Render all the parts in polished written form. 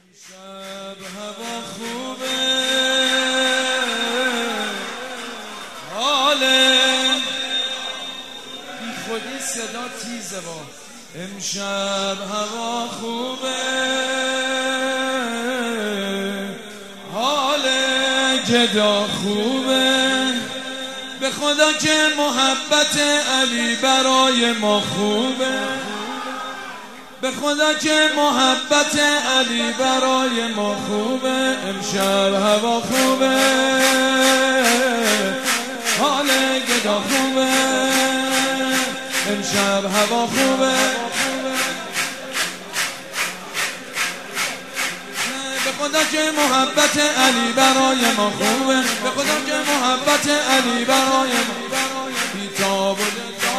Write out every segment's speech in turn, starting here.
شب هوا خوبه، حاله بی خودی صدا تیزه با امشب هوا خوبه، حاله گدا خوبه، به خدا که محبت علی برای ما خوبه، به خدا که محبت علی برای ما خوبه. امشب هوا خوبه، حال گدا خوبه، امشب هوا خوبه، به خدا که محبت علی برای ما خوبه، به خدا که محبت علی برای ما بیتاب و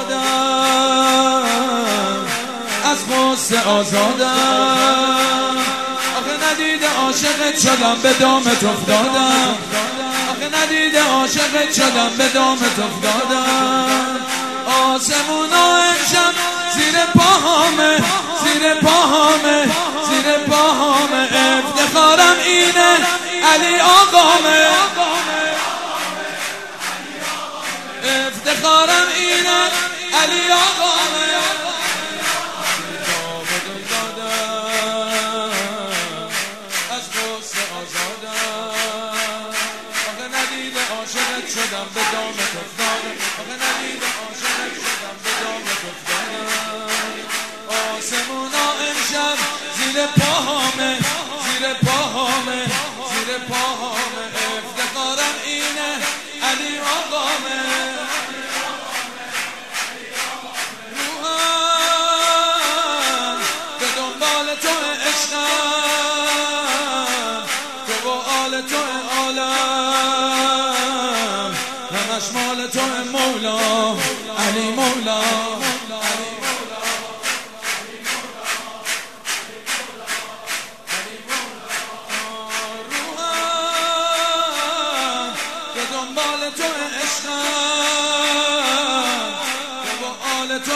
دادم از غصه آزادم، آخه ندیده عاشقت شدم به دامت افتادم، آخه ندیده عاشقت شدم به دامت افتادم. آسمونا امشب زیر پاهامه، زیر پاهامه، زیر پاهامه، افتخارم اینه علی آقامه، افتخارم اینه علی آقامه. شدم به دامت افتادم، آخه ندیده عاشقت شدم به دامت افتادم. آسمونا امشب زیر پاهامه، زیر پاهامه، زیر پاهامه، افتخارم اینه علی آقامه. روحم به دنبال تو عشقم، تو و آل تو عالم، همش مال تو مولا علی مولا. روحم به دنبال تو عشقم، تو و آل تو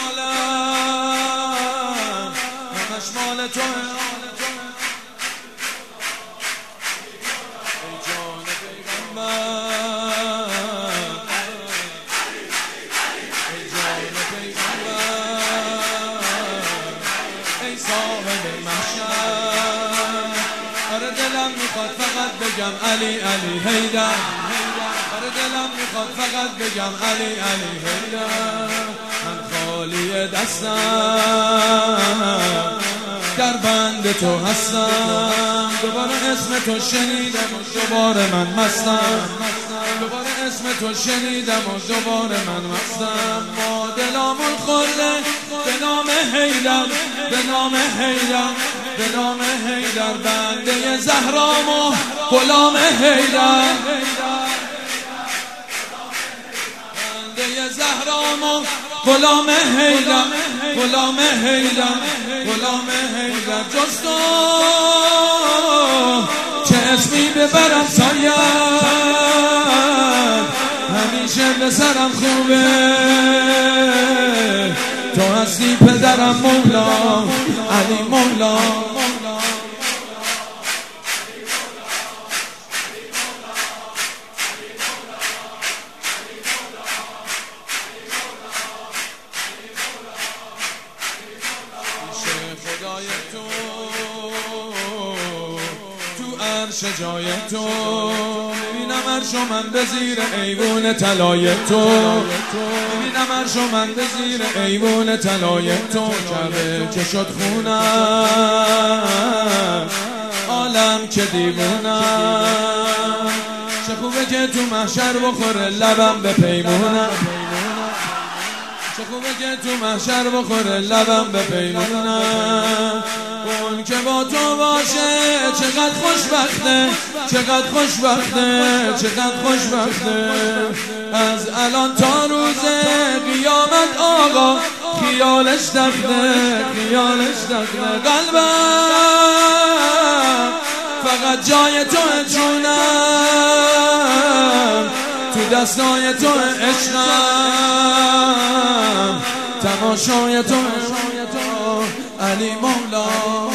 عالم، همش مال تو ای جان پیغمبر، ای صاحب محشر. آره دلم میخواد فقط بگم علی علی حیدر، آره دلم میخواد فقط بگم علی علی حیدر. من خالی دستم در بند تو هستم، دوباره اسم تو شنیدم و دوباره من مستم، دوباره اسم تو شنیدم و دوباره من مستم. ما دلامون خورده به نام حیدر، به نام حیدر، به نام حیدر، بنده زهرام و غلام حیدر، بنده زهرام و غلام حیدر، غلام حیدر، غلام حیدر. جز تو چه اسمی ببرم سایم، همیشه به سرم خوبه، تو هستی پدرم مولا علی مولا. خدای تو عرش جای تو، میبینم عرش و من به زیر ایوون طلای تو، میبینم عرش و من به زیر ایوون طلای تو. کعبه که شد خونم، عالم که دیوونم، چه خوبه که تو محشر بخوره لبم به پیمونم، چه خوبه که تو محشر بخوره لبم به پیمونم. اون که با تو باشه چقدر خوشبخته، چقدر خوشبخته، چقدر خوشبخته. از الان تا روز قیامت آقا خیالش دخته، خیالش دخته. قلبم فقط جای تو جونم، تو دستای تو عشقم، تماشای تو علی مولا.